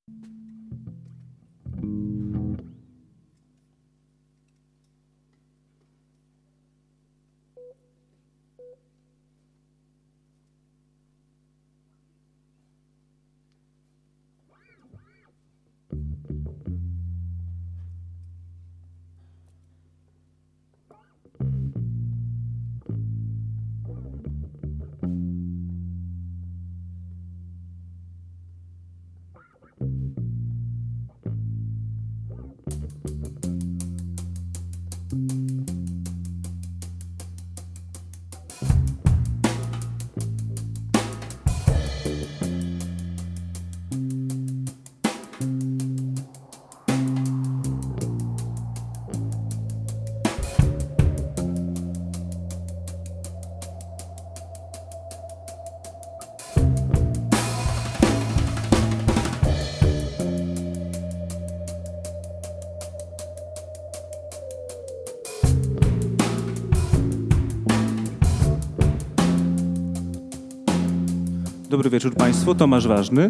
Dobry wieczór Państwu, Tomasz Ważny.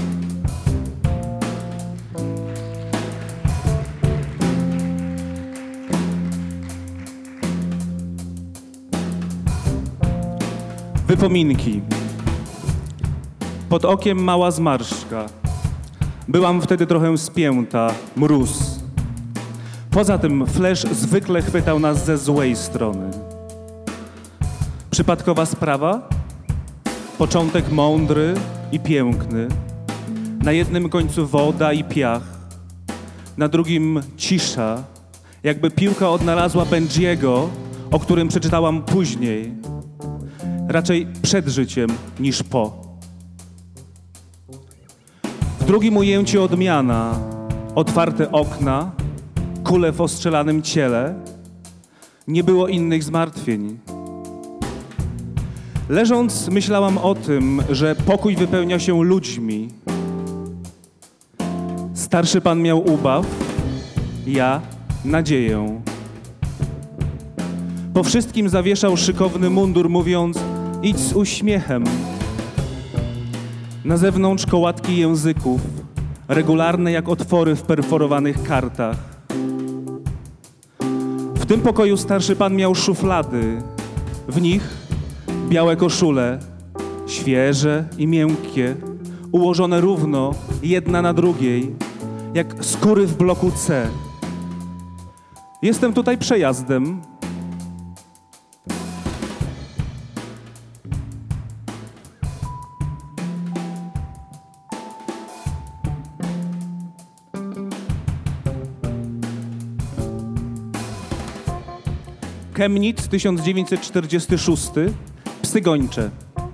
Wypominki. Pod okiem mała zmarszczka. Byłam wtedy trochę spięta, mróz. Poza tym flesz zwykle chwytał nas ze złej strony. Przypadkowa sprawa? Początek mądry i piękny. Na jednym końcu woda i piach. Na drugim cisza, jakby piłka odnalazła Benjiego, o którym przeczytałam później. Raczej przed życiem niż po. W drugim ujęciu odmiana. Otwarte okna, kule w ostrzelanym ciele. Nie było innych zmartwień. Leżąc, myślałam o tym, że pokój wypełnia się ludźmi. Starszy pan miał ubaw, ja nadzieję. Po wszystkim zawieszał szykowny mundur, mówiąc: idź z uśmiechem. Na zewnątrz kołatki języków, regularne jak otwory w perforowanych kartach. W tym pokoju starszy pan miał szuflady. W nich białe koszule, świeże i miękkie, ułożone równo, jedna na drugiej, jak skóry w bloku C. Jestem tutaj przejazdem. Chemnitz, 1946, Psy gończe.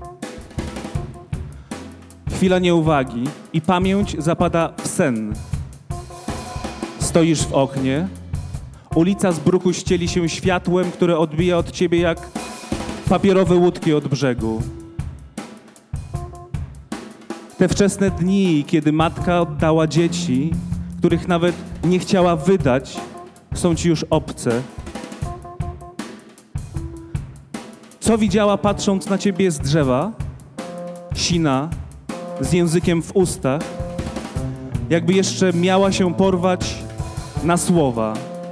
Chwila nieuwagi i pamięć zapada w sen. Stoisz w oknie, ulica z bruku ścieli się światłem, które odbija od ciebie jak papierowe łódki od brzegu. Te wczesne dni, kiedy matka oddała dzieci, których nawet nie chciała wydać, są ci już obce. Co widziała, patrząc na ciebie z drzewa? Sina, z językiem w ustach, jakby jeszcze miała się porwać na słowa.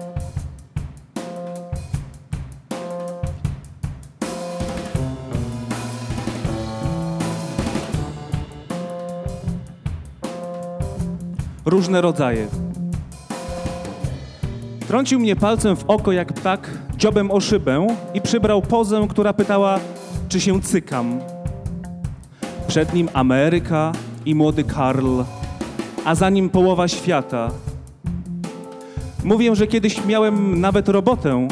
Różne rodzaje. Trącił mnie palcem w oko jak ptak dziobem o szybę i przybrał pozę, która pytała, czy się cykam. Przed nim Ameryka i młody Karl, a za nim połowa świata. Mówię, że kiedyś miałem nawet robotę.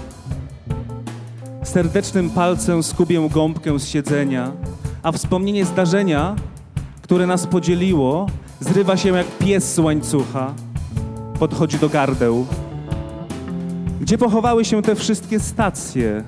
Serdecznym palcem skubię gąbkę z siedzenia, a wspomnienie zdarzenia, które nas podzieliło, zrywa się jak pies z łańcucha. Podchodzi do gardeł. Gdzie pochowały się te wszystkie stacje?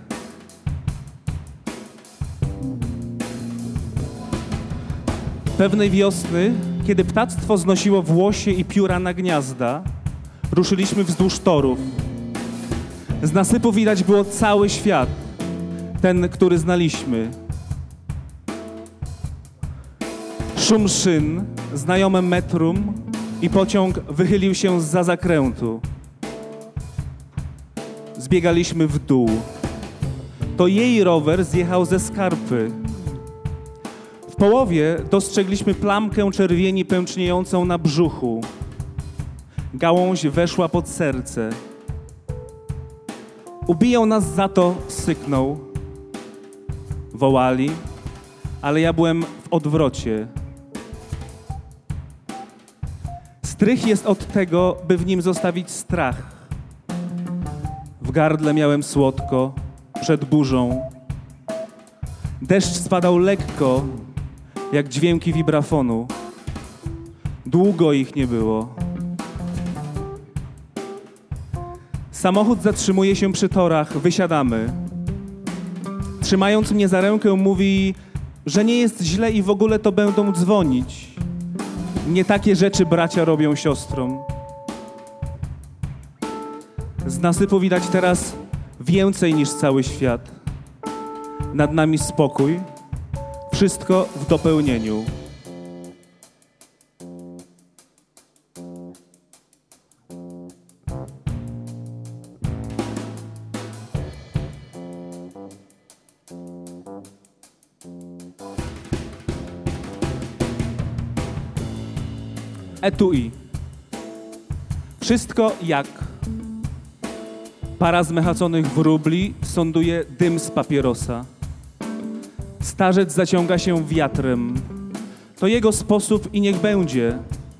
Pewnej wiosny, kiedy ptactwo znosiło włosie i pióra na gniazda, ruszyliśmy wzdłuż torów. Z nasypu widać było cały świat, ten, który znaliśmy. Szum szyn, znajome metrum i pociąg wychylił się zza zakrętu. Zbiegaliśmy w dół. To jej rower zjechał ze skarpy. W połowie dostrzegliśmy plamkę czerwieni pęczniejącą na brzuchu. Gałąź weszła pod serce. Ubiją nas za to, syknął. Wołali, ale ja byłem w odwrocie. Strych jest od tego, by w nim zostawić strach. W gardle miałem słodko, przed burzą. Deszcz spadał lekko, jak dźwięki wibrafonu. Długo ich nie było. Samochód zatrzymuje się przy torach, wysiadamy. Trzymając mnie za rękę mówi, że nie jest źle i w ogóle to będą dzwonić. Nie takie rzeczy bracia robią siostrom. Z nasypu widać teraz więcej niż cały świat. Nad nami spokój, wszystko w dopełnieniu. Etui. Wszystko jak. Para zmechaconych wróbli sąduje dym z papierosa. Starzec zaciąga się wiatrem. To jego sposób i niech będzie.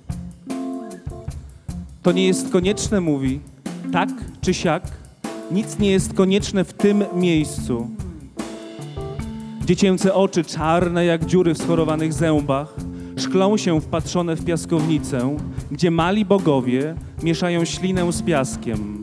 To nie jest konieczne, mówi. Tak czy siak, nic nie jest konieczne w tym miejscu. Dziecięce oczy, czarne jak dziury w schorowanych zębach, szklą się wpatrzone w piaskownicę, gdzie mali bogowie mieszają ślinę z piaskiem.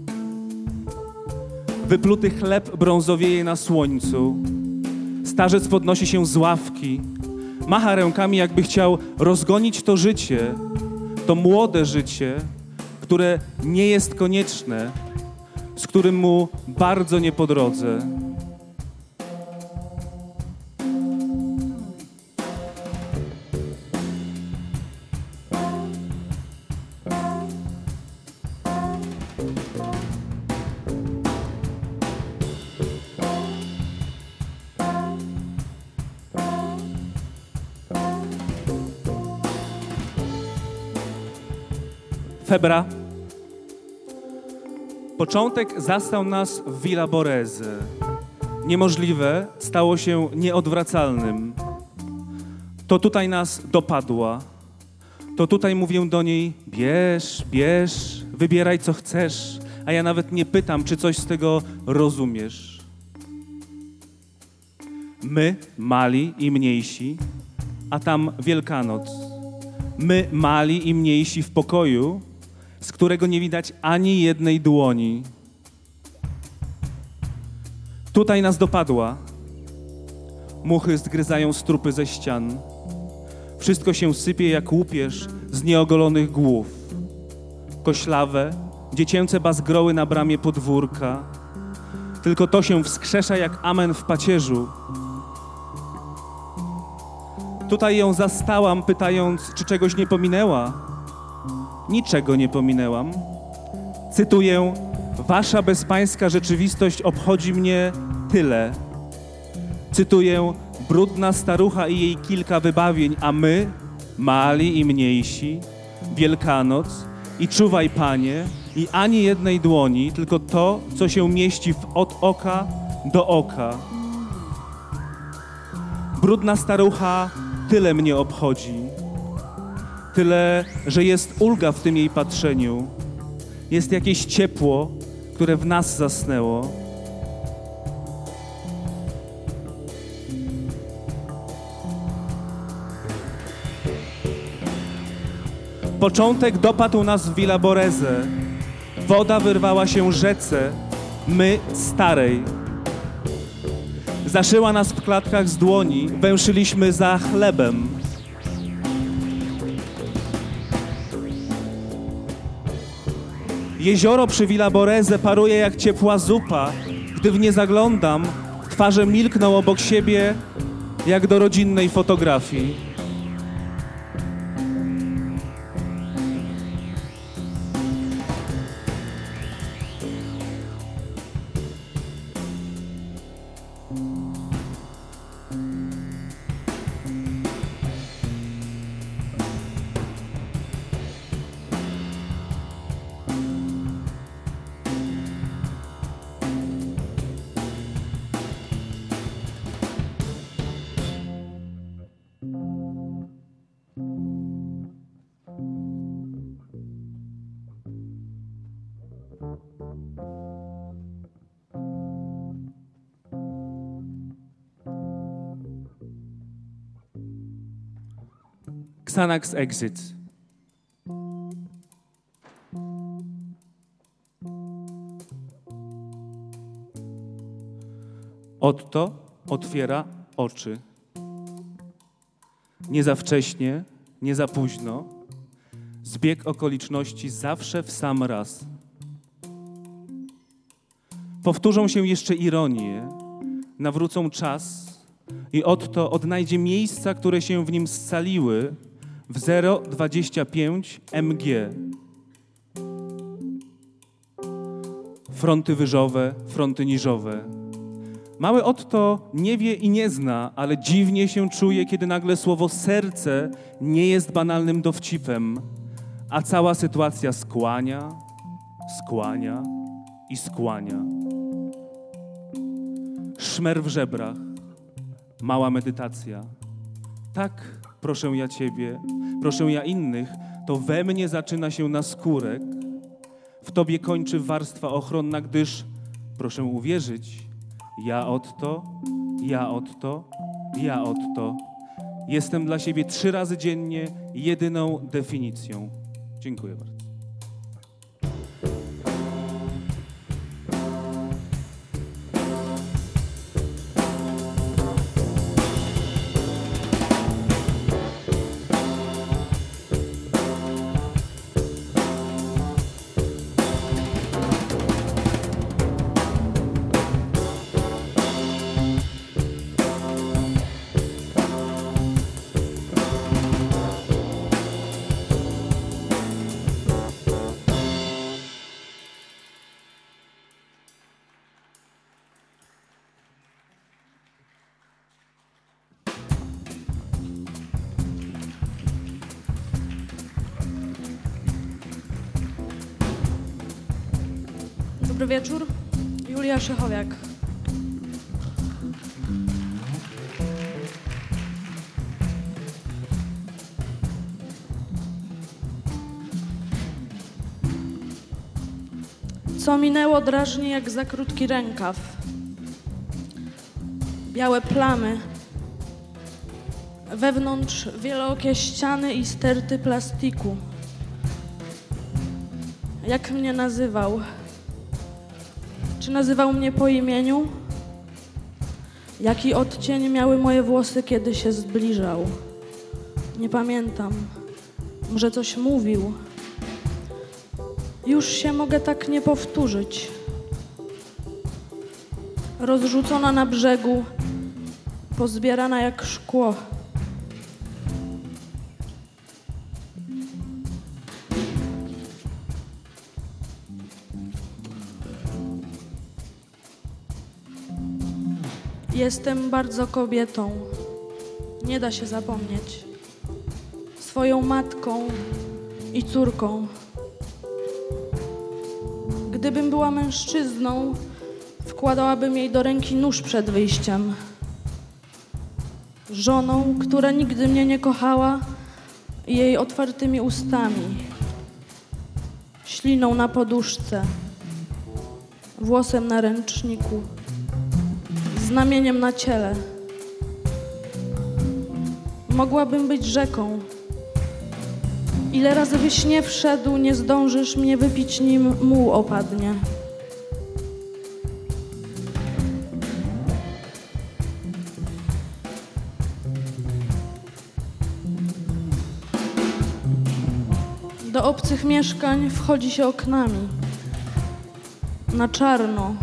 Wypluty chleb brązowieje na słońcu. Starzec podnosi się z ławki. Macha rękami, jakby chciał rozgonić to życie, to młode życie, które nie jest konieczne, z którym mu bardzo nie po drodze. Febra. Początek zastał nas w Villa Borghese. Niemożliwe stało się nieodwracalnym. To tutaj nas dopadła. To tutaj mówię do niej, bierz, bierz, wybieraj co chcesz, a ja nawet nie pytam, czy coś z tego rozumiesz. My, mali i mniejsi, a tam Wielkanoc. My, mali i mniejsi w pokoju, z którego nie widać ani jednej dłoni. Tutaj nas dopadła. Muchy zgryzają strupy ze ścian. Wszystko się sypie jak łupież z nieogolonych głów. Koślawe, dziecięce bazgroły na bramie podwórka. Tylko to się wskrzesza jak amen w pacierzu. Tutaj ją zastałam, pytając, czy czegoś nie pominęła. Niczego nie pominęłam. Cytuję, wasza bezpańska rzeczywistość obchodzi mnie tyle. Cytuję, brudna starucha i jej kilka wybawień, a my, mali i mniejsi, Wielkanoc i czuwaj, Panie, i ani jednej dłoni, tylko to, co się mieści od oka do oka. Brudna starucha tyle mnie obchodzi. Tyle, że jest ulga w tym jej patrzeniu. Jest jakieś ciepło, które w nas zasnęło. Początek dopadł nas w Villa Borghese. Woda wyrwała się rzece, my starej. Zaszyła nas w klatkach z dłoni, węszyliśmy za chlebem. Jezioro przy Villa Borghese paruje jak ciepła zupa. Gdy w nie zaglądam, twarze milkną obok siebie, jak do rodzinnej fotografii. Xanax Exit. Otto otwiera oczy. Nie za wcześnie, nie za późno. Zbieg okoliczności zawsze w sam raz. Powtórzą się jeszcze ironie, nawrócą czas i Otto odnajdzie miejsca, które się w nim scaliły w 0,25 mg. Fronty wyżowe, fronty niżowe. Mały Otto nie wie i nie zna, ale dziwnie się czuje, kiedy nagle słowo serce nie jest banalnym dowcipem, a cała sytuacja skłania, skłania i skłania. Szmer w żebrach, mała medytacja. Tak, proszę ja Ciebie, proszę ja innych, to we mnie zaczyna się naskórek, w Tobie kończy warstwa ochronna, gdyż, proszę uwierzyć, ja Otto, ja Otto, ja Otto. Jestem dla siebie 3 razy dziennie jedyną definicją. Dziękuję bardzo. Dobry wieczór, Julia Szechowiak. Co minęło drażni jak za krótki rękaw. Białe plamy. Wewnątrz wielookie ściany i sterty plastiku. Jak mnie nazywał? Czy nazywał mnie po imieniu? Jaki odcień miały moje włosy, kiedy się zbliżał? Nie pamiętam. Może coś mówił. Już się mogę tak nie powtórzyć. Rozrzucona na brzegu, pozbierana jak szkło. Jestem bardzo kobietą. Nie da się zapomnieć. Swoją matką i córką. Gdybym była mężczyzną, wkładałabym jej do ręki nóż przed wyjściem. Żoną, która nigdy mnie nie kochała, i jej otwartymi ustami. Śliną na poduszce. Włosem na ręczniku. Znamieniem na ciele. Mogłabym być rzeką. Ile razy byś nie wszedł, nie zdążysz mnie wypić, nim muł opadnie. Do obcych mieszkań wchodzi się oknami. Na czarno.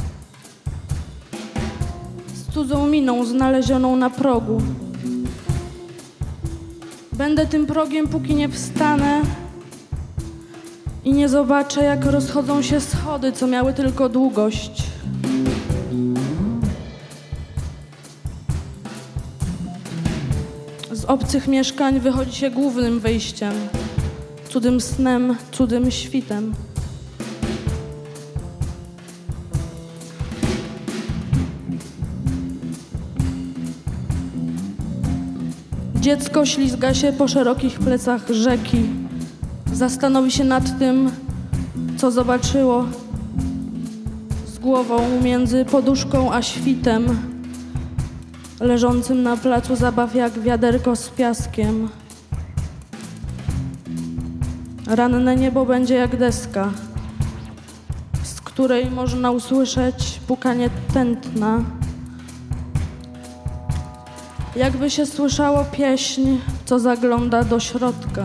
Z cudzą miną znalezioną na progu. Będę tym progiem, póki nie wstanę i nie zobaczę, jak rozchodzą się schody, co miały tylko długość. Z obcych mieszkań wychodzi się głównym wyjściem, cudym snem, cudym świtem. Dziecko ślizga się po szerokich plecach rzeki. Zastanowi się nad tym, co zobaczyło, z głową między poduszką a świtem, leżącym na placu zabaw jak wiaderko z piaskiem. Ranne niebo będzie jak deska, z której można usłyszeć pukanie tętna. Jakby się słyszało pieśń, co zagląda do środka.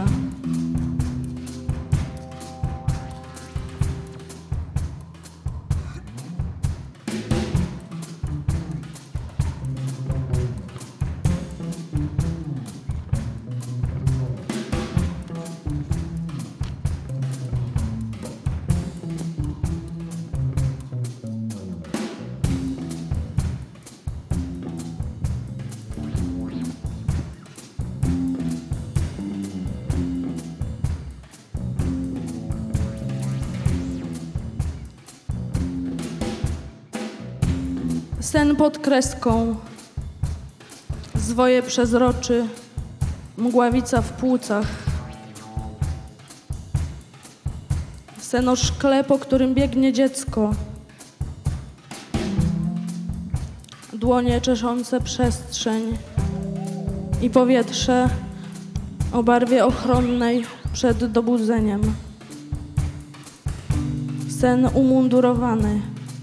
Sen pod kreską, zwoje przezroczy, mgławica w płucach. Sen o szkle, po którym biegnie dziecko. Dłonie czeszące przestrzeń i powietrze o barwie ochronnej przed dobudzeniem. Sen umundurowany,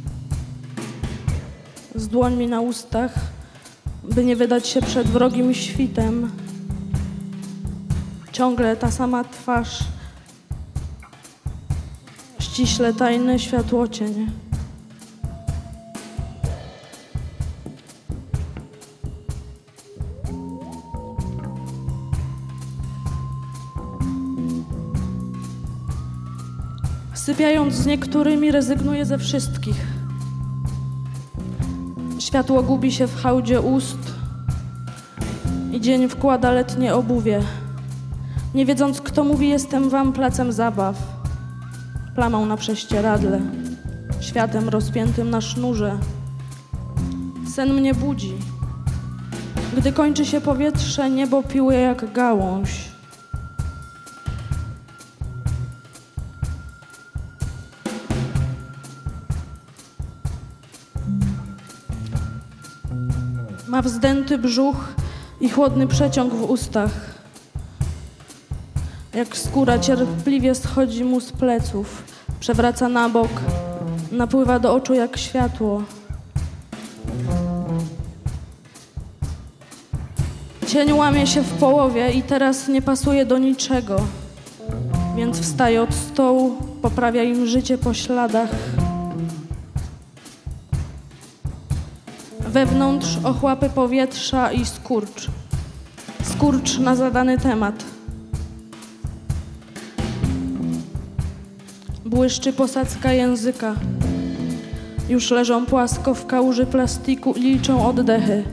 z dłońmi na ustach, by nie wydać się przed wrogim świtem. Ciągle ta sama twarz, ściśle tajny światłocień. Sypiając z niektórymi, rezygnuję ze wszystkich. Światło gubi się w hałdzie ust i dzień wkłada letnie obuwie. Nie wiedząc, kto mówi, jestem wam placem zabaw, plamą na prześcieradle, światem rozpiętym na sznurze. Sen mnie budzi. Gdy kończy się powietrze, niebo piłuje jak gałąź. Ma wzdęty brzuch i chłodny przeciąg w ustach. Jak skóra cierpliwie schodzi mu z pleców, przewraca na bok, napływa do oczu jak światło. Cień łamie się w połowie i teraz nie pasuje do niczego, więc wstaje od stołu, poprawia im życie po śladach. Wewnątrz ochłapy powietrza i skurcz. Skurcz na zadany temat. Błyszczy posadzka języka. Już leżą płasko w kałuży plastiku i liczą oddechy.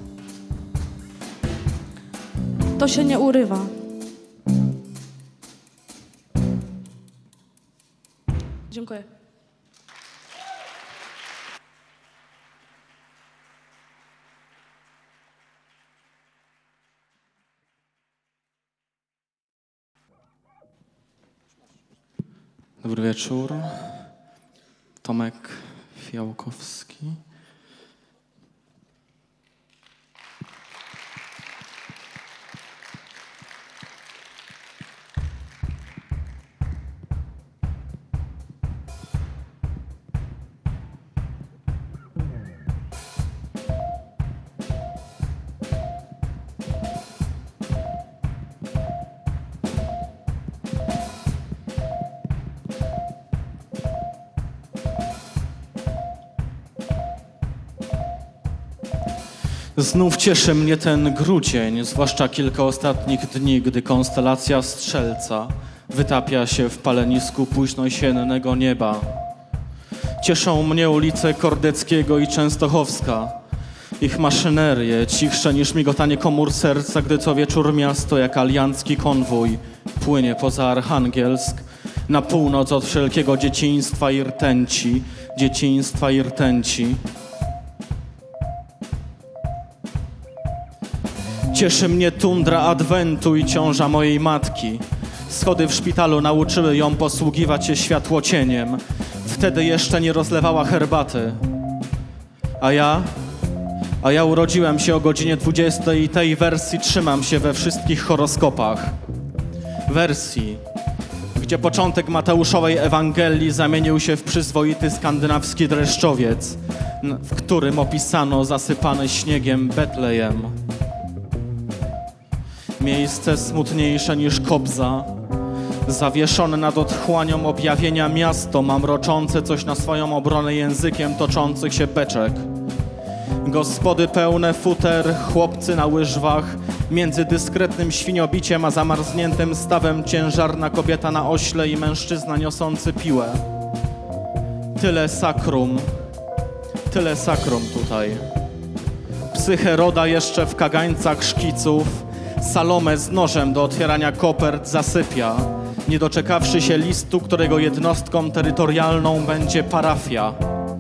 To się nie urywa. Dziękuję. Dobry wieczór. Tomek Fiałkowski. Znów cieszy mnie ten grudzień, zwłaszcza kilka ostatnich dni, gdy konstelacja Strzelca wytapia się w palenisku późno-jesiennego nieba. Cieszą mnie ulice Kordeckiego i Częstochowska. Ich maszynerie, cichsze niż migotanie komór serca, gdy co wieczór miasto jak aliancki konwój płynie poza Archangelsk, na północ od wszelkiego dzieciństwa i rtęci, dzieciństwa i rtęci. Cieszy mnie tundra adwentu i ciąża mojej matki. Schody w szpitalu nauczyły ją posługiwać się światłocieniem. Wtedy jeszcze nie rozlewała herbaty. A ja urodziłem się o godzinie 20 i tej wersji trzymam się we wszystkich horoskopach. gdzie początek Mateuszowej Ewangelii zamienił się w przyzwoity skandynawski dreszczowiec, w którym opisano zasypane śniegiem Betlejem. Miejsce smutniejsze niż Kobza, zawieszone nad otchłanią objawienia miasto, mamroczące coś na swoją obronę językiem toczących się beczek. Gospody pełne futer, chłopcy na łyżwach, między dyskretnym świniobiciem a zamarzniętym stawem ciężarna kobieta na ośle i mężczyzna niosący piłę. Tyle sakrum tutaj. Psy Heroda jeszcze w kagańcach szkiców, Salome z nożem do otwierania kopert zasypia, nie doczekawszy się listu, którego jednostką terytorialną będzie parafia.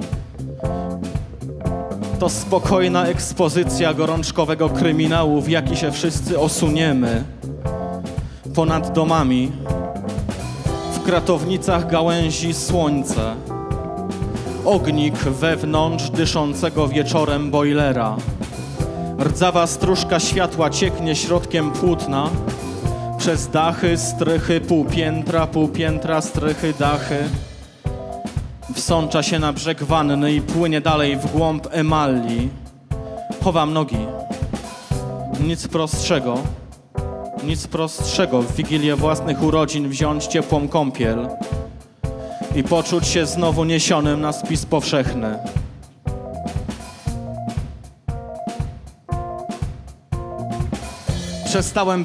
To spokojna ekspozycja gorączkowego kryminału, w jaki się wszyscy osuniemy. Ponad domami, w kratownicach gałęzi słońce. Ognik wewnątrz dyszącego wieczorem bojlera. Rdzawa stróżka światła cieknie środkiem płótna. Przez dachy, strychy, półpiętra, strychy, dachy. Wsącza się na brzeg wanny i płynie dalej w głąb emalli. Chowam nogi. Nic prostszego w wigilię własnych urodzin wziąć ciepłą kąpiel i poczuć się znowu niesionym na spis powszechny. Przestałem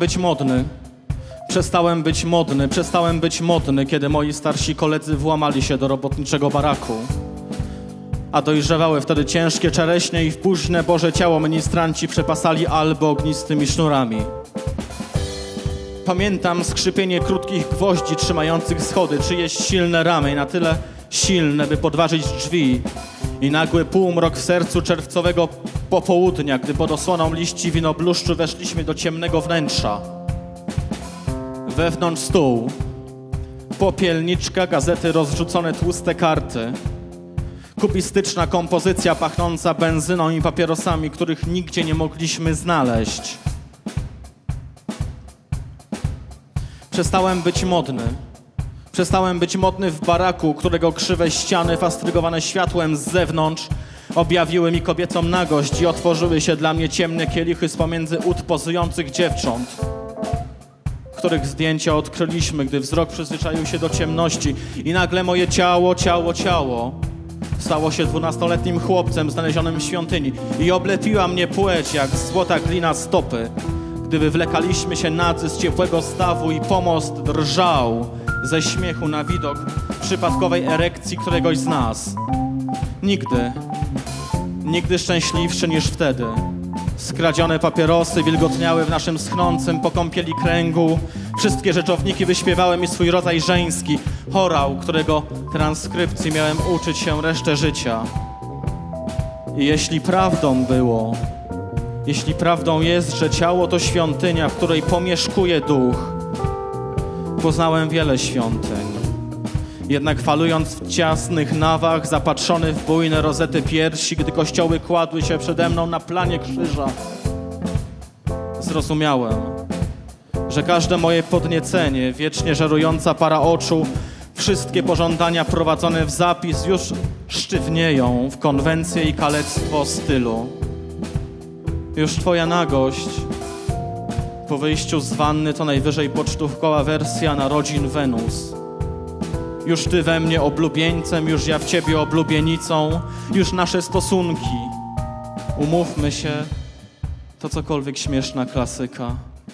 być modny, kiedy moi starsi koledzy włamali się do robotniczego baraku. A dojrzewały wtedy ciężkie czereśnie i w późne Boże ciało ministranci przepasali albo ognistymi sznurami. Pamiętam skrzypienie krótkich gwoździ trzymających schody, czyjeś silne ramy, na tyle silne, by podważyć drzwi. I nagły półmrok w sercu czerwcowego popołudnia, gdy pod osłoną liści winobluszczu weszliśmy do ciemnego wnętrza. Wewnątrz stół, popielniczka, gazety, rozrzucone tłuste karty, kubistyczna kompozycja pachnąca benzyną i papierosami, których nigdzie nie mogliśmy znaleźć. Przestałem być modny w baraku, którego krzywe ściany fastrygowane światłem z zewnątrz objawiły mi kobiecą nagość i otworzyły się dla mnie ciemne kielichy z pomiędzy ud pozujących dziewcząt, których zdjęcia odkryliśmy, gdy wzrok przyzwyczaił się do ciemności i nagle moje ciało stało się 12-letnim chłopcem znalezionym w świątyni i oblepiła mnie płeć jak złota glina stopy, gdy wywlekaliśmy się nadzy z ciepłego stawu i pomost drżał ze śmiechu na widok przypadkowej erekcji któregoś z nas. Nigdy szczęśliwszy niż wtedy. Skradzione papierosy wilgotniały w naszym schnącym po kąpieli kręgu. Wszystkie rzeczowniki wyśpiewały mi swój rodzaj żeński, chorał, którego transkrypcji miałem uczyć się resztę życia. I jeśli prawdą jest, że ciało to świątynia, w której pomieszkuje duch, poznałem wiele świątyń. Jednak falując w ciasnych nawach, zapatrzony w bujne rozety piersi, gdy kościoły kładły się przede mną na planie krzyża, zrozumiałem, że każde moje podniecenie, wiecznie żerująca para oczu, wszystkie pożądania prowadzone w zapis już sztywnieją w konwencję i kalectwo stylu. Już twoja nagość po wyjściu z wanny to najwyżej pocztówkowa wersja narodzin Wenus. Już ty we mnie oblubieńcem, już ja w ciebie oblubienicą, już nasze stosunki. Umówmy się, to cokolwiek śmieszna klasyka.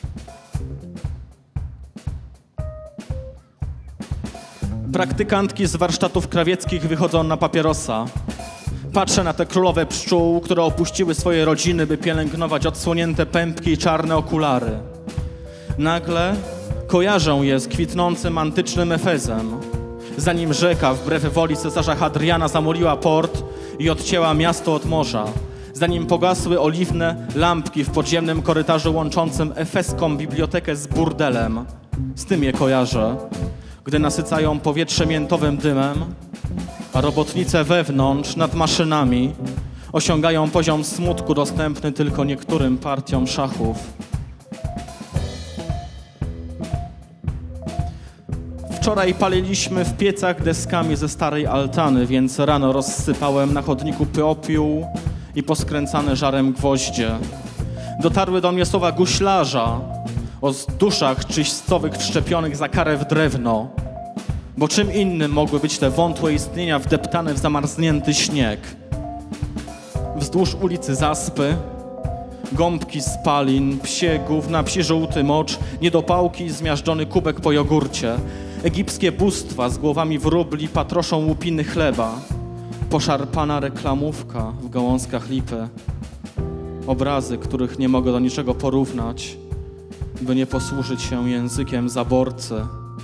Praktykantki z warsztatów krawieckich wychodzą na papierosa. Patrzę na te królowe pszczół, które opuściły swoje rodziny, by pielęgnować odsłonięte pępki i czarne okulary. Nagle kojarzę je z kwitnącym antycznym Efezem. Zanim rzeka, wbrew woli cesarza Hadriana, zamuliła port i odcięła miasto od morza. Zanim pogasły oliwne lampki w podziemnym korytarzu łączącym efeską bibliotekę z burdelem. Z tym je kojarzę, gdy nasycają powietrze miętowym dymem, a robotnice wewnątrz, nad maszynami, osiągają poziom smutku dostępny tylko niektórym partiom szachów. Wczoraj paliliśmy w piecach deskami ze starej altany, więc rano rozsypałem na chodniku popiół i poskręcane żarem gwoździe. Dotarły do mnie słowa guślarza o duszach czyścowych wszczepionych za karę w drewno. Bo czym innym mogły być te wątłe istnienia wdeptane w zamarznięty śnieg? Wzdłuż ulicy Zaspy, gąbki spalin, psie gówna, psi żółty mocz, niedopałki i zmiażdżony kubek po jogurcie. Egipskie bóstwa z głowami wróbli patroszą łupiny chleba. Poszarpana reklamówka w gałązkach lipy. Obrazy, których nie mogę do niczego porównać, by nie posłużyć się językiem zaborcy.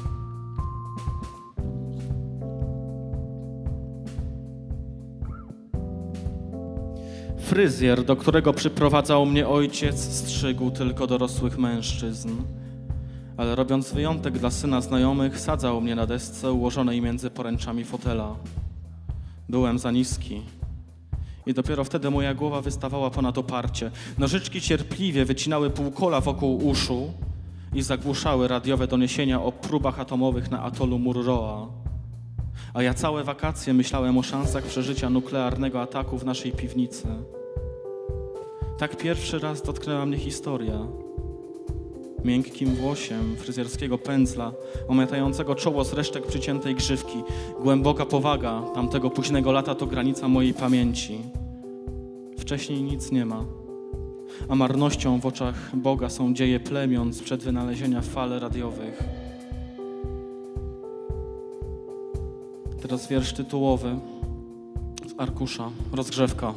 Fryzjer, do którego przyprowadzał mnie ojciec, strzygł tylko dorosłych mężczyzn. Ale robiąc wyjątek dla syna znajomych, sadzał mnie na desce ułożonej między poręczami fotela. Byłem za niski i dopiero wtedy moja głowa wystawała ponad oparcie. Nożyczki cierpliwie wycinały półkola wokół uszu i zagłuszały radiowe doniesienia o próbach atomowych na atolu Mururoa. A ja całe wakacje myślałem o szansach przeżycia nuklearnego ataku w naszej piwnicy. Tak pierwszy raz dotknęła mnie historia. Miękkim włosiem fryzjerskiego pędzla, omiatającego czoło z resztek przyciętej grzywki. Głęboka powaga tamtego późnego lata to granica mojej pamięci. Wcześniej nic nie ma. A marnością w oczach Boga są dzieje plemion sprzed wynalezienia fal radiowych. Teraz wiersz tytułowy z arkusza, rozgrzewka.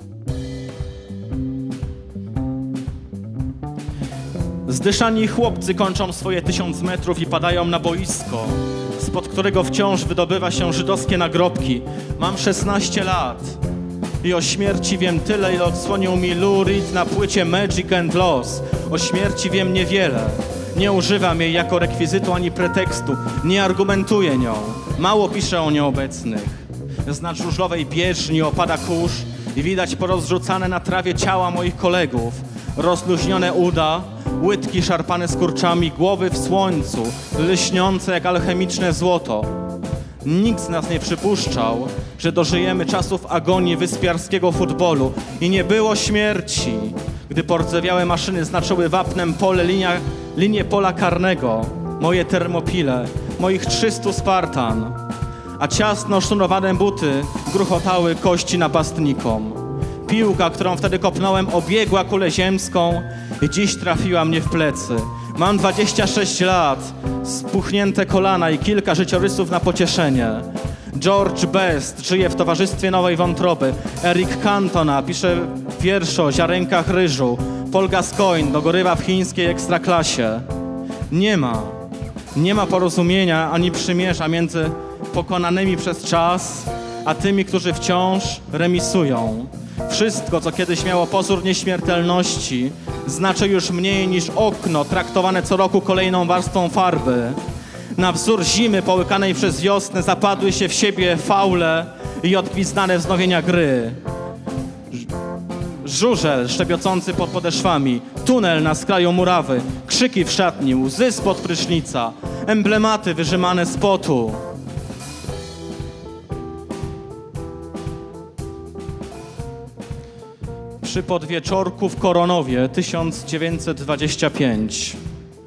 Zdyszani chłopcy kończą swoje 1000 metrów i padają na boisko, spod którego wciąż wydobywa się żydowskie nagrobki. Mam 16 lat i o śmierci wiem tyle, ile odsłonił mi Lou Reed na płycie Magic and Loss. O śmierci wiem niewiele. Nie używam jej jako rekwizytu ani pretekstu. Nie argumentuję nią. Mało piszę o nieobecnych. Z nad żużlowej bieżni opada kurz i widać porozrzucane na trawie ciała moich kolegów. Rozluźnione uda, łydki szarpane skurczami, głowy w słońcu, lśniące jak alchemiczne złoto. Nikt z nas nie przypuszczał, że dożyjemy czasów agonii wyspiarskiego futbolu i nie było śmierci, gdy pordzewiałe maszyny znaczyły wapnem linię pola karnego, moje termopile, moich 300 Spartan, a ciasno sznurowane buty gruchotały kości napastnikom. Piłka, którą wtedy kopnąłem, obiegła kulę ziemską i dziś trafiła mnie w plecy. Mam 26 lat, spuchnięte kolana i kilka życiorysów na pocieszenie. George Best żyje w towarzystwie nowej wątroby. Eric Cantona pisze wiersze o ziarenkach ryżu. Paul Gascoigne dogorywa w chińskiej ekstraklasie. Nie ma porozumienia ani przymierza między pokonanymi przez czas, a tymi, którzy wciąż remisują. Wszystko, co kiedyś miało pozór nieśmiertelności, znaczy już mniej niż okno traktowane co roku kolejną warstwą farby. Na wzór zimy połykanej przez wiosnę zapadły się w siebie faule i odgwizdane wznowienia gry. Żużel szczebiocący pod podeszwami, tunel na skraju murawy, krzyki w szatni, łzy spod prysznica, emblematy wyrzymane z potu. Przy podwieczorku w Koronowie 1925.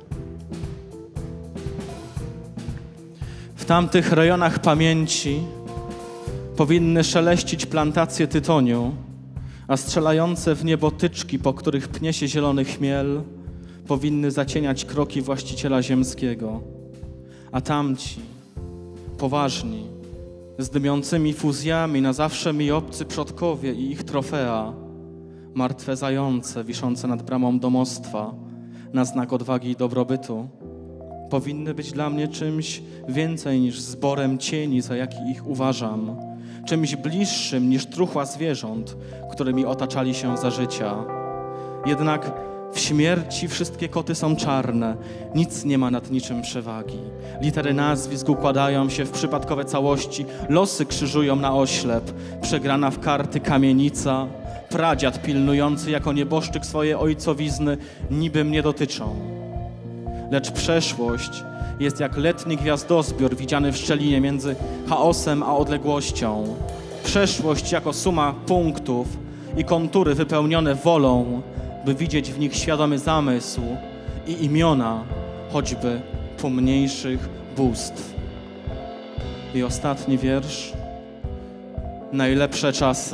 W tamtych rejonach pamięci powinny szeleścić plantacje tytoniu, a strzelające w niebo tyczki, po których pnie się zielony chmiel, powinny zacieniać kroki właściciela ziemskiego. A tamci, poważni, z dymiącymi fuzjami na zawsze mi obcy przodkowie i ich trofea, martwe zające wiszące nad bramą domostwa na znak odwagi i dobrobytu, powinny być dla mnie czymś więcej niż zborem cieni, za jaki ich uważam, czymś bliższym niż truchła zwierząt, którymi otaczali się za życia. Jednak w śmierci wszystkie koty są czarne, nic nie ma nad niczym przewagi. Litery nazwisk układają się w przypadkowe całości, losy krzyżują na oślep, przegrana w karty kamienica, pradziad pilnujący jako nieboszczyk swoje ojcowizny niby mnie dotyczą. Lecz przeszłość jest jak letni gwiazdozbiór widziany w szczelinie między chaosem a odległością. Przeszłość jako suma punktów i kontury wypełnione wolą, by widzieć w nich świadomy zamysł i imiona, choćby pomniejszych bóstw. I ostatni wiersz. Najlepsze czasy.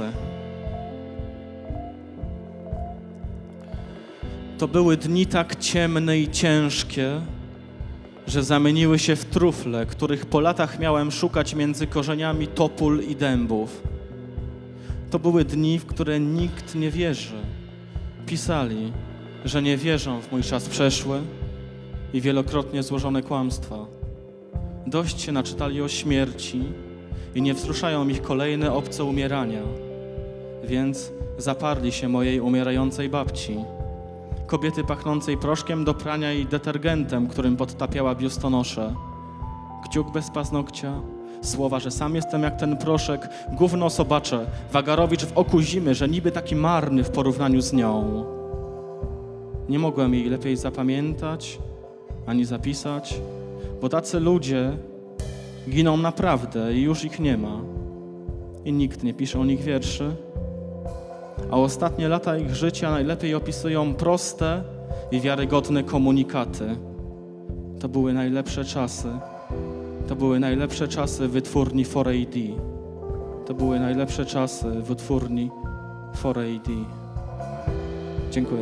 To były dni tak ciemne i ciężkie, że zamieniły się w trufle, których po latach miałem szukać między korzeniami topól i dębów. To były dni, w które nikt nie wierzy. Pisali, że nie wierzą w mój czas przeszły i wielokrotnie złożone kłamstwa. Dość się naczytali o śmierci i nie wzruszają ich kolejne obce umierania, więc zaparli się mojej umierającej babci, kobiety pachnącej proszkiem do prania i detergentem, którym podtapiała biustonosze. Kciuk bez paznokcia, słowa, że sam jestem jak ten proszek, gówno sobacze, Wagarowicz w oku zimy, że niby taki marny w porównaniu z nią. Nie mogłem jej lepiej zapamiętać, ani zapisać, bo tacy ludzie giną naprawdę i już ich nie ma. I nikt nie pisze o nich wierszy. A ostatnie lata ich życia najlepiej opisują proste i wiarygodne komunikaty. To były najlepsze czasy. To były najlepsze czasy wytwórni 4AD. To były najlepsze czasy wytwórni 4AD. Dziękuję.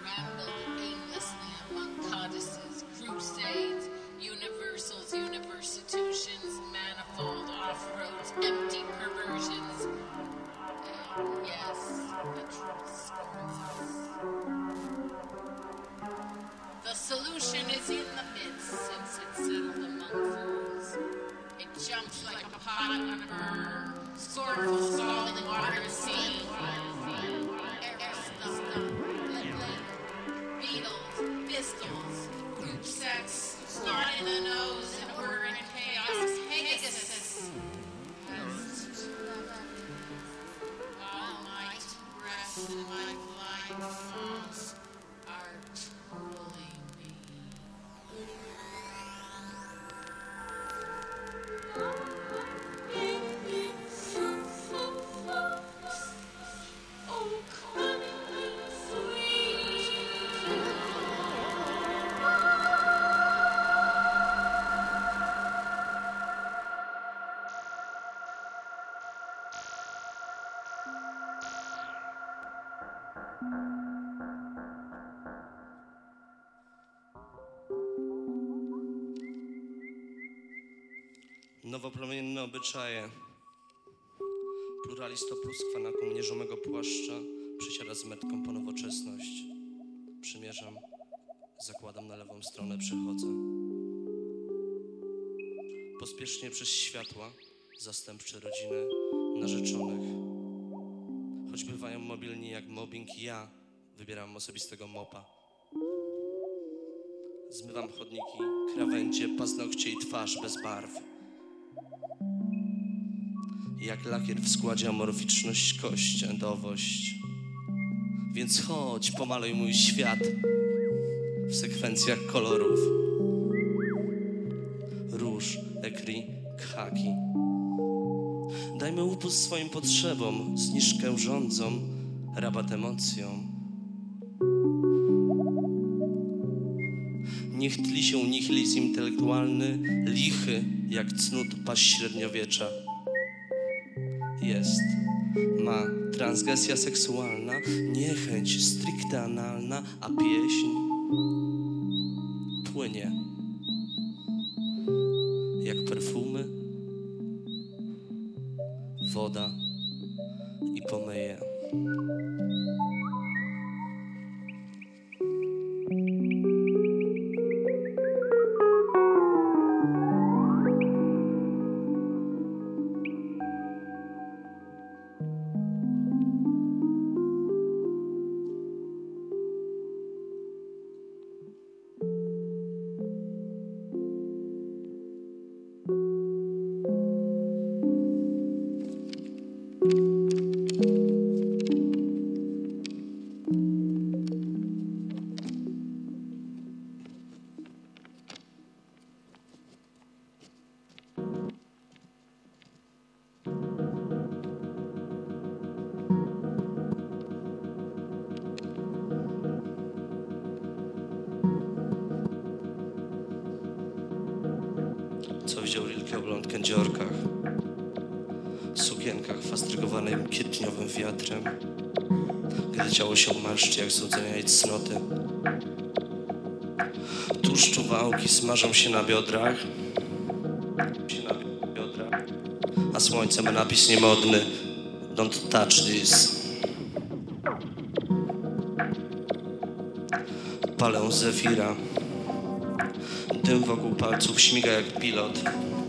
rambled aimlessly among codices, crusades, universals, universitutions, manifold off-roads, empty perversions. And yes, the truth scorns us. The solution is in the midst, since it's settled among fools. It jumps like a pot on a burn, scornful scalding water is seen. Beetles, pistols, group sex, snot in the nose, and order in chaos, Pegasus. All my breath and my blind thoughts are trolling me. Nowoplemienne obyczaje. Pluralista pluskwa na koł nieżomego płaszcza przysiada z metką po nowoczesność. Przymierzam, zakładam na lewą stronę, przychodzę. Pospiesznie przez światła, zastępcze rodziny narzeczonych. Choć bywają mobilni jak mobbing, ja wybieram osobistego mopa. Zmywam chodniki, krawędzie, paznokcie i twarz bez barw. Jak lakier w składzie amorficzność, kość, endowość. Więc chodź, pomaluj mój świat w sekwencjach kolorów. Róż, ekri, khaki. Dajmy upust swoim potrzebom, zniżkę rządzom, rabat emocjom. Niech tli się nihilizm intelektualny, lichy jak cnót paść średniowiecza. Jest, ma transgresja seksualna, niechęć stricte analna, a pieśń płynie jak perfumy, woda i pomyje. Co widział Rilke o blond kędziorkach, sukienkach fastrygowanym kwietniowym wiatrem, gdy ciało się marszczy jak złudzenia i cnoty. Tłuszczu wałki smażą się na biodrach, a słońce ma napis niemodny: Don't touch this. Palę zefira. Dym wokół palców śmiga jak pilot.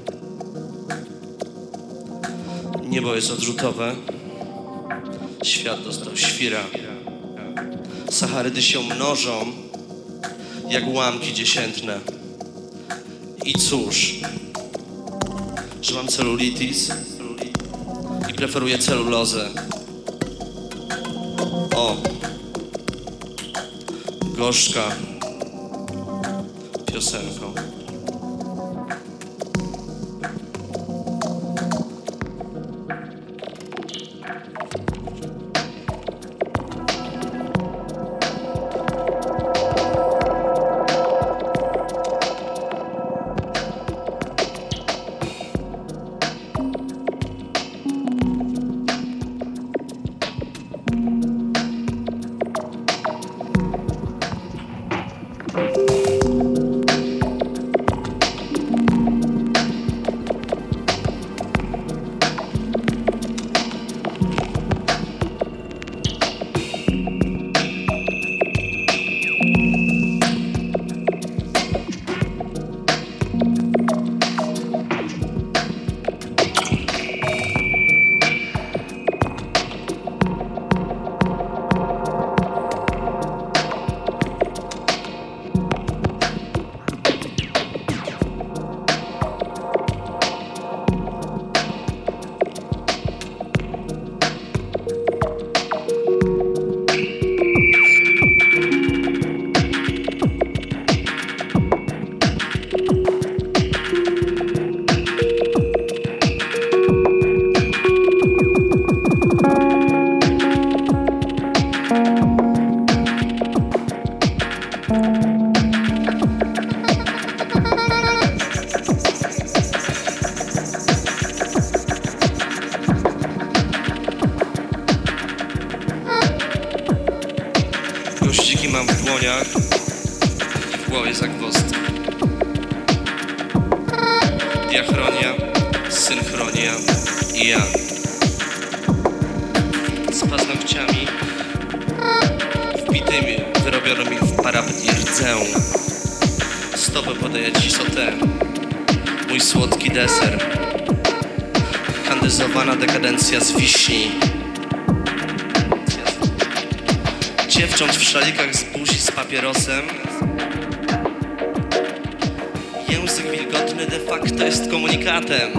Niebo jest odrzutowe. Świat dostał świra. Sacharydy się mnożą jak ułamki dziesiętne. I cóż, że mam celulitis i preferuję celulozę. O, gorzka piosenką. Gościki mam w dłoniach i w głowie zagwozdki. Diachronia, synchronia i ja. Z paznokciami wbitymi wyrobiono mi w parapet i rdzę. Stopę podaję ci sotę, mój słodki deser. Kandyzowana dekadencja z wiśni. Dziewcząt w szalikach z buzi z papierosem. Język wilgotny de facto jest komunikatem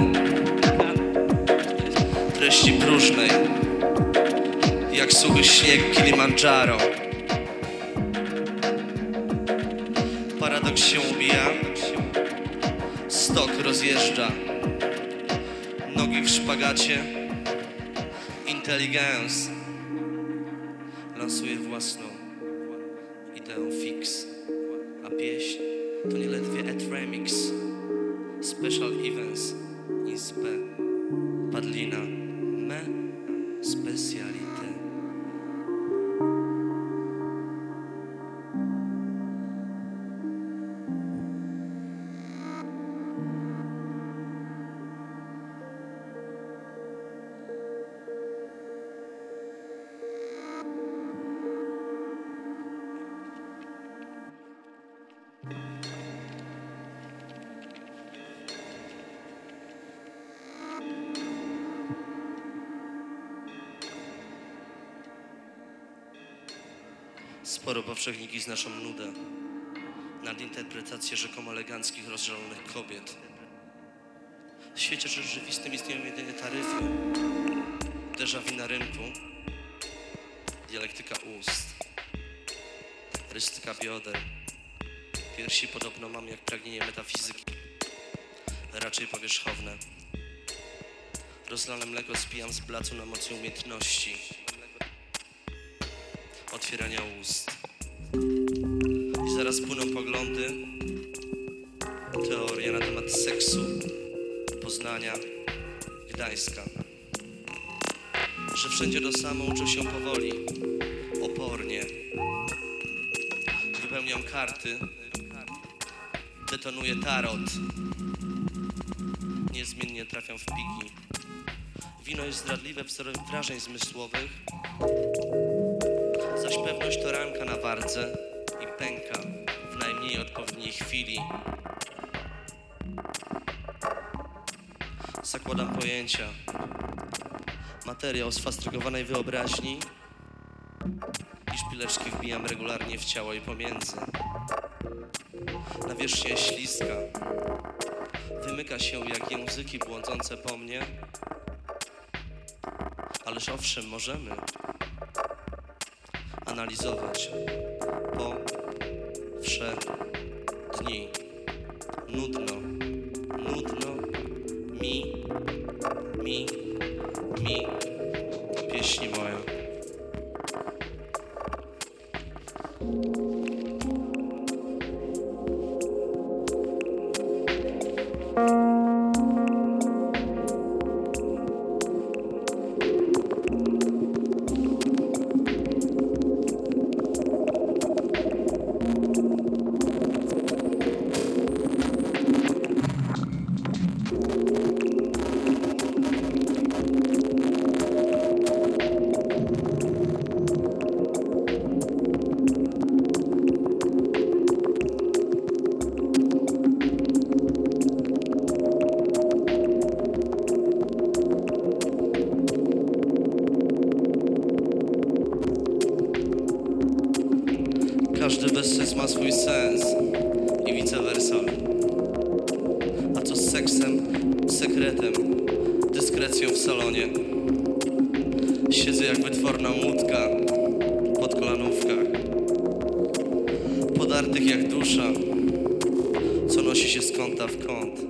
treści próżnej, jak suchy śnieg Kilimandżaro. Paradoks się ubija, stok rozjeżdża. Nogi w szpagacie, intelligence lansuje własną ideę fix, a pieśń to nieledwie et remix. Special events in spe padlina me specialite. Sporo powszechniki znoszą nudę nad interpretację rzekomo eleganckich, rozżalonych kobiet. W świecie rzeczywistym istnieją jedynie taryfy, déjà vu na rynku, dialektyka ust, rystyka bioder. Piersi podobno mam jak pragnienie metafizyki, raczej powierzchowne. Rozlane mleko spijam z blacu na mocy umiejętności otwierania ust. I zaraz płyną poglądy, teorie na temat seksu, Poznania, Gdańska. Że wszędzie to samo, uczę się powoli, opornie. Wypełniam karty, detonuję tarot. Niezmiennie trafiam w piki. Wino jest zdradliwe wzorem wrażeń zmysłowych, zaś pewność to ranka na wardze i pęka w najmniej odpowiedniej chwili. Zakładam pojęcia, materiał sfastrygowanej wyobraźni i szpileczki wbijam regularnie w ciało i pomiędzy. Nawierzchnia jest śliska, wymyka się jak języki błądzące po mnie, ależ owszem, możemy analizować dni. Nudno mi, pieśni moja. Każdy bezsens ma swój sens i vice versa. A co z seksem, sekretem, dyskrecją w salonie? Siedzę jak wytworna łódka pod kolanówkach, podartych jak dusza, co nosi się z kąta w kąt.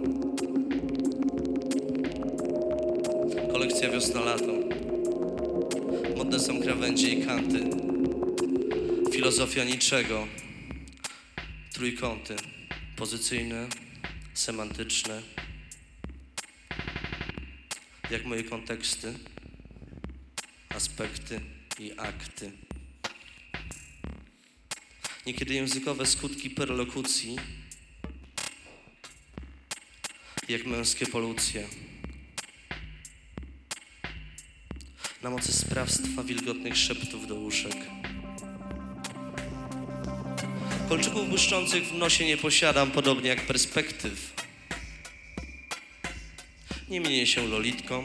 Kolekcja wiosna-lato. Modne są krawędzie i kanty. Filozofia niczego. Trójkąty. Pozycyjne, semantyczne. Jak moje konteksty, aspekty i akty. Niekiedy językowe skutki perlokucji, jak męskie polucje. Na mocy sprawstwa wilgotnych szeptów do uszek. Kolczyków błyszczących w nosie nie posiadam, podobnie jak perspektyw. Nie mienię się lolitką.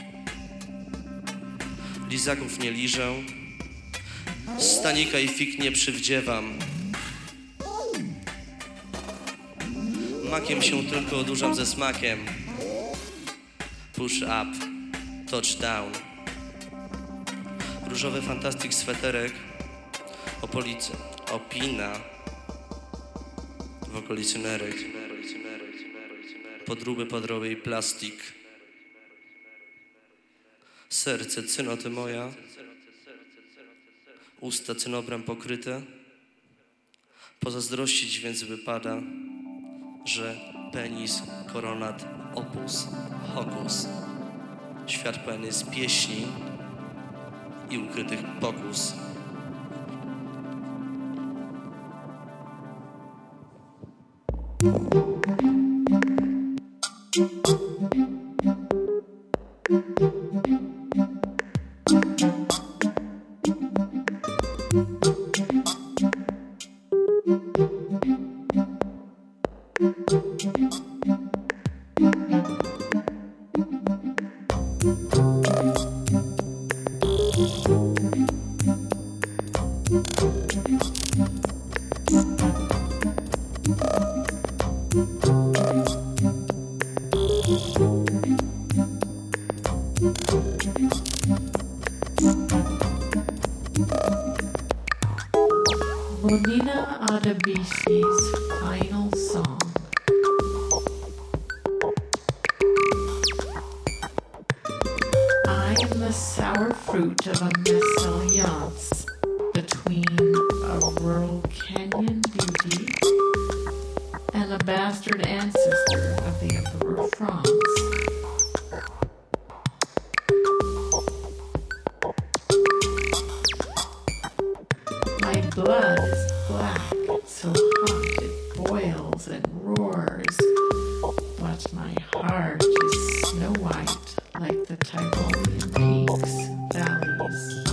Lizaków nie liżę. Stanika i fig nie przywdziewam. Makiem się tylko odurzam ze smakiem. Push up, touchdown. Różowy fantastik sweterek opina w okolicy nerek. Podróby podroby i plastik. Serce cynoty moja. Usta cynobrem pokryte. Pozazdrościć więc wypada, że penis koronat opus hokus. Świat pełen jest pieśni i ukrytych pokus. Monina Adebisi's final song. I am the sour fruit of a mesalliance between a rural Kenyan beauty and a bastard ancestor of the Emperor of France. My blood is black, so hot it boils and roars, but my heart is snow white like the Tyrolean peaks, valleys.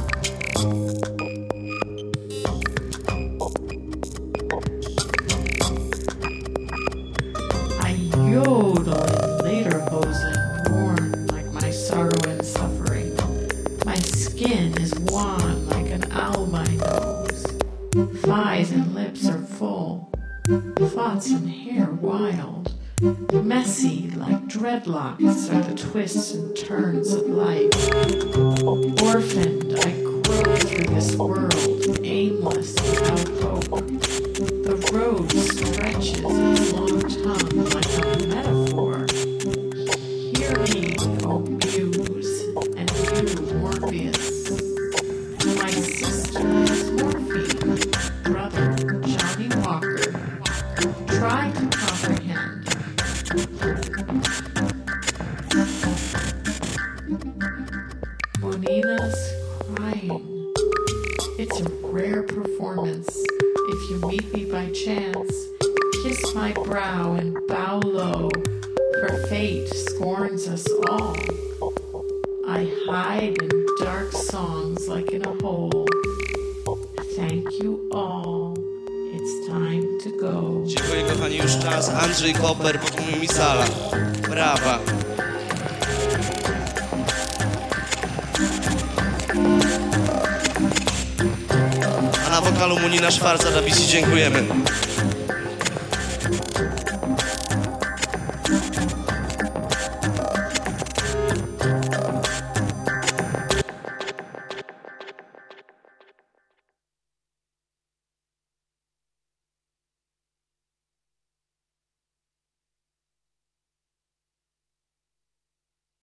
I yodel in lederhosen, worn like my sorrow and suffering. My skin is wan like an albinos. Thighs and lips are full, thoughts and hair wild. Messy like dreadlocks are the twists and turns of life. Orphaned, I grow through this world, aimless without hope. The road stretches its long tongue like a metaphor. Hear me, O Muse, and you, Morpheus. My sister is Morphine, brother Johnny Walker. Try to comprehend. Monina's crying. It's a rare performance. If you meet me by chance, kiss my brow and bow low, for fate scorns us all. I hide in dark songs like in a hole. Thank you all. It's time to go. Dziękuję kochani, już czas. Andrzej Koper, potem mi sala. Brawa. A na wokalu Monina Szwarc Adebisi dziękujemy.